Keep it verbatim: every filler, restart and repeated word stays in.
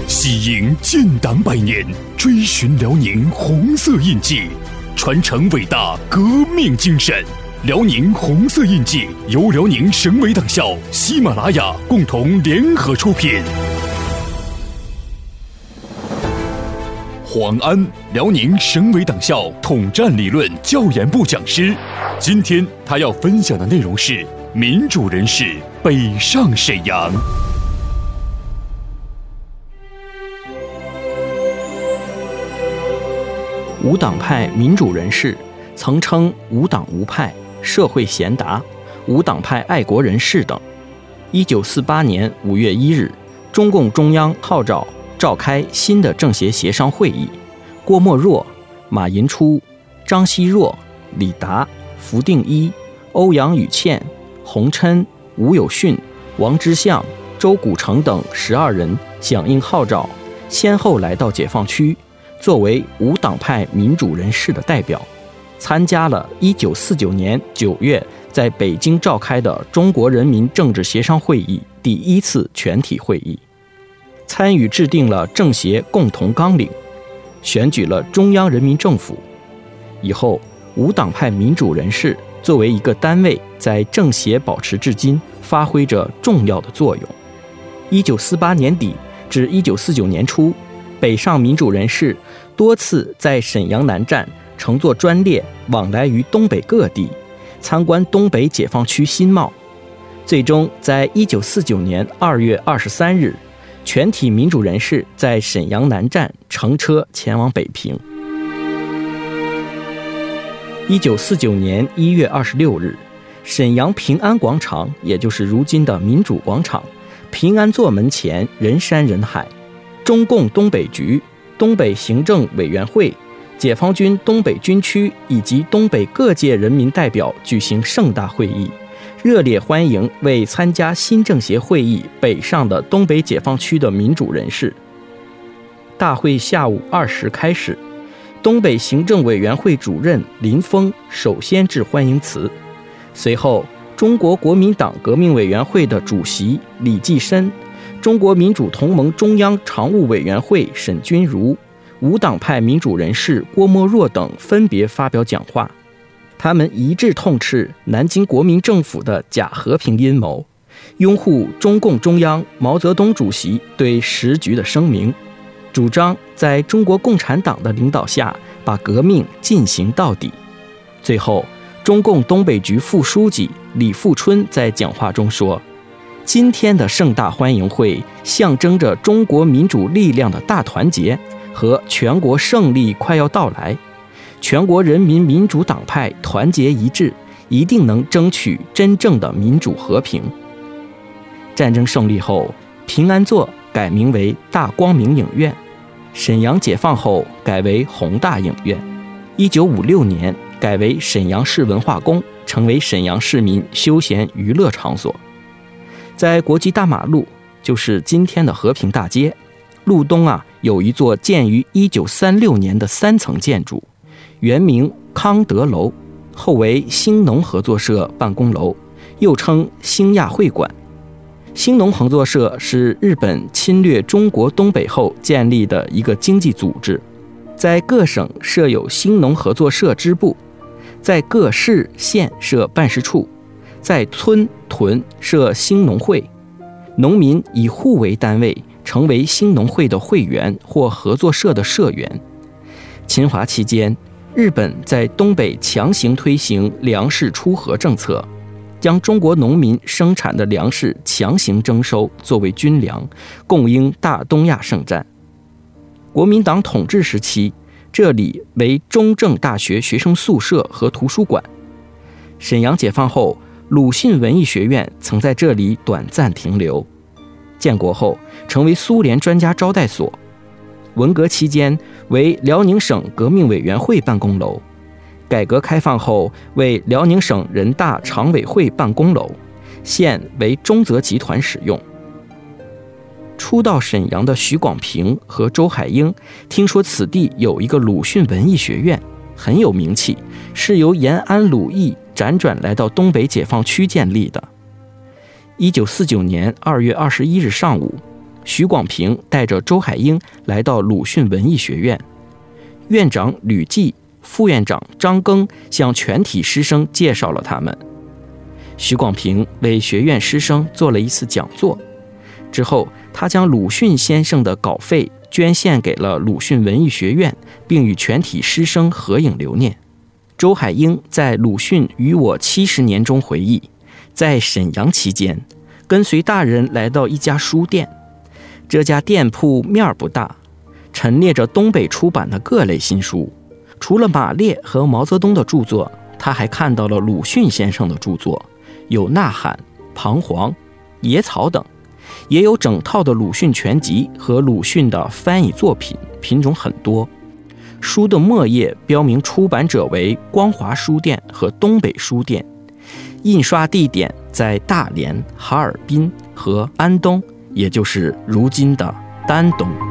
喜迎建党百年，追寻辽宁红色印记，传承伟大革命精神。辽宁红色印记由辽宁省委党校、喜马拉雅共同联合出品。黄安，辽宁省委党校统战理论教研部讲师。今天他要分享的内容是民主人士北上沈阳。 无党派民主人士，曾称无党无派、社会贤达、无党派爱国人士等。一九四八年五月一日，中共中央号召召开新的政协协商会议，郭沫若、马寅初、张奚若、李达、符定一、欧阳予倩、洪琛、吴有训、王之相、周古城等十二人响应号召，先后来到解放区，作为无党派民主人士的代表，参加了一九四九年九月在北京召开的中国人民政治协商会议第一次全体会议，参与制定了政协共同纲领，选举了中央人民政府。以后，无党派民主人士作为一个单位，在政协保持至今，发挥着重要的作用。一九四八年底至一九四九年初，北上民主人士多次在沈阳南站乘坐专列往来于东北各地，参观东北解放区新貌。最终在一九四九年二月二十三日，全体民主人士在沈阳南站乘车前往北平。一九四九年一月二十六日，沈阳平安广场，也就是如今的民主广场，平安座门前人山人海。中共东北局、东北行政委员会、解放军东北军区以及东北各界人民代表举行盛大会议，热烈欢迎为参加新政协会议北上的东北解放区的民主人士。大会下午二时开始，东北行政委员会主任林峰首先致欢迎词，随后中国国民党革命委员会的主席李济深、中国民主同盟中央常务委员会沈钧儒、无党派民主人士郭沫若等分别发表讲话。他们一致痛斥南京国民政府的假和平阴谋，拥护中共中央毛泽东主席对时局的声明，主张在中国共产党的领导下把革命进行到底。最后，中共东北局副书记李富春在讲话中说，今天的盛大欢迎会象征着中国民主力量的大团结和全国胜利快要到来，全国人民民主党派团结一致，一定能争取真正的民主和平。战争胜利后，平安座改名为大光明影院，沈阳解放后改为宏大影院，一九五六年改为沈阳市文化宫，成为沈阳市民休闲娱乐场所。在国际大马路，就是今天的和平大街，路东啊有一座建于一九三六年的三层建筑，原名康德楼，后为兴农合作社办公楼，又称兴亚会馆。兴农合作社是日本侵略中国东北后建立的一个经济组织，在各省设有兴农合作社支部，在各市县设办事处，在村屯设兴农会，农民以户为单位，成为兴农会的会员或合作社的社员。侵华期间，日本在东北强行推行粮食出河政策，将中国农民生产的粮食强行征收作为军粮，供应大东亚圣战。国民党统治时期，这里为中正大学学生宿舍和图书馆。沈阳解放后，鲁迅文艺学院曾在这里短暂停留。建国后，成为苏联专家招待所。文革期间为辽宁省革命委员会办公楼，改革开放后为辽宁省人大常委会办公楼，现为中泽集团使用。初到沈阳的许广平和周海婴听说此地有一个鲁迅文艺学院，很有名气，是由延安鲁艺辗转来到东北解放区建立的。一九四九年二月二十一日上午， 许广平带着周海婴来到鲁迅文艺学院，院长吕骥、副院长张庚向全体师生介绍了他们。许广平为学院师生做了一次讲座，之后他将鲁迅先生的稿费捐献给了鲁迅文艺学院，并与全体师生合影留念。周海婴在《鲁迅与我七十年》中回忆，在沈阳期间，跟随大人来到一家书店，这家店铺面儿不大，陈列着东北出版的各类新书。除了马列和毛泽东的著作，他还看到了鲁迅先生的著作，有《呐喊》、《彷徨》、《野草》等，也有整套的鲁迅全集和鲁迅的翻译作品，品种很多。书的末页标明出版者为光华书店和东北书店，印刷地点在大连、哈尔滨和安东，也就是如今的丹东。